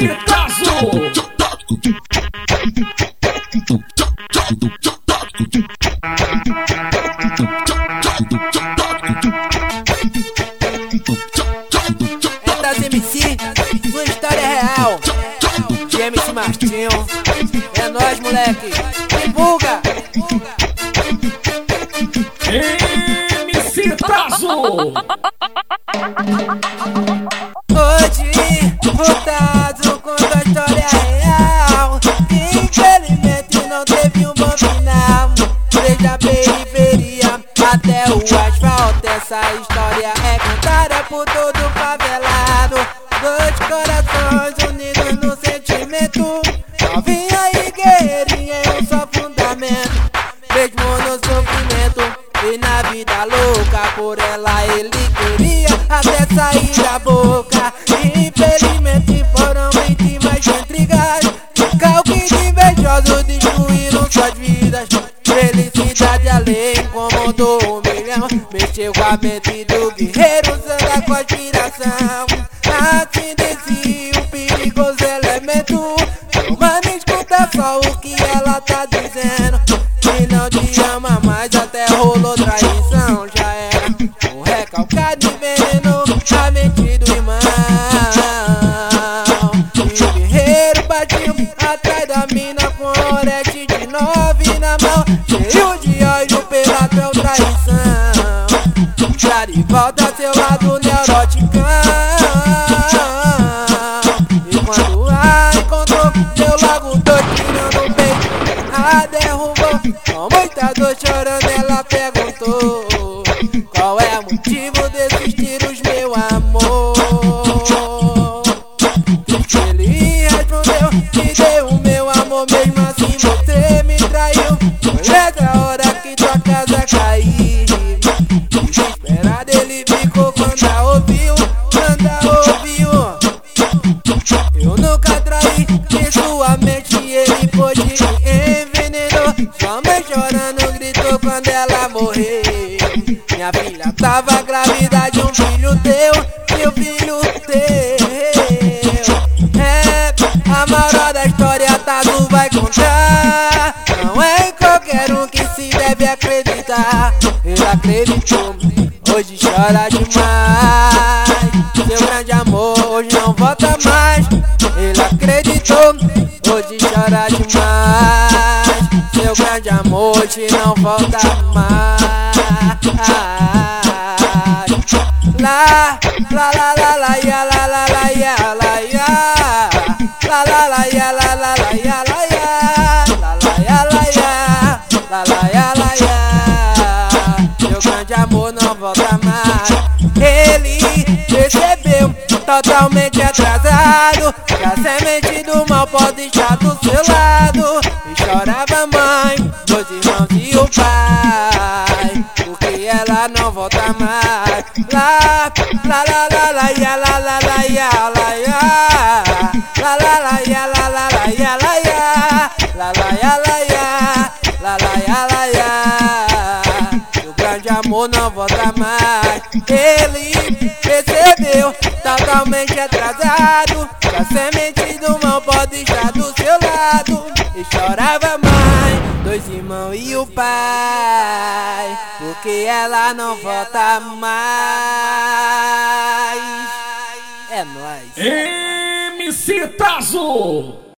Tazo. É das MC, sua história é real. De MC Martinho. É nóis, moleque. Divulga! MC Tazo. Hoje, voltado com a história real. Infelizmente não teve um bom final. Desde a periferia até o asfalto, essa história é cantada por todo favelado. Dois corações unidos no sentimento. Novinha e guerreirinha em um só fundamento. Mesmo no sofrimento e na vida louca, por ela ele queria até sair da boca. Infelizmente foram vítimas de intrigas, calques invejosos destruíram suas vidas. Felicidade além incomodou 1 milhão, mexeu com a mente do guerreiro, usando a conspiração. Assim dizia o perigoso elemento. Mano, escuta só o que ela tá dizendo. Se não te ama mais, até rolou traição. Já era um recalcado e veneno na mente do irmão. E o guerreiro partiu atrás da mina com orete de 9 na mão, cheio de ódio pela tua traição. Já de volta ao seu lado neuroticão. E quando a encontrou, deu logo dois tirando no peito, a derrubou. Com muita dor chorando ela perguntou: qual é o motivo desses tiros, meu amor? Ele respondeu: me deu o meu amor, mesmo assim você me traiu. Foi essa hora que tua casa caiu. Desesperado ele ficou quando a ouviu, eu nunca traí, em sua mente ele pôde me envenenou. Sua mãe chorando gritou quando ela morreu. Minha filha tava grávida de um filho teu, meu filho teu. É, a moral da história Tazo vai contar. Não é em qualquer um que se deve acreditar. Ele acreditou, hoje chora demais. Seu grande amor hoje não volta mais. Ele acreditou, hoje chora demais. Seu grande amor hoje não volta mais. La la la la la ya la la la ya la ya. La la la ya la la la ya la ya. La la ya la ya. La la ya la ya. Seu grande amor não volta mais. Ele percebeu, totalmente atrasado, que a semente do mal pode estar do seu lado. E chorava a mãe, dois irmãos e o pai, porque ela não volta mais. La la la la la ya la la la ya la ya. La la la ya la la la ya la ya. La la ya la ya. La la ya la ya. O grande amor não volta mais. Ele percebeu, totalmente atrasado, que a semente do mal pode estar do seu lado. E chorava a mãe, dois irmãos e o pai, porque ela não volta mais. É nóis. MC Tazo.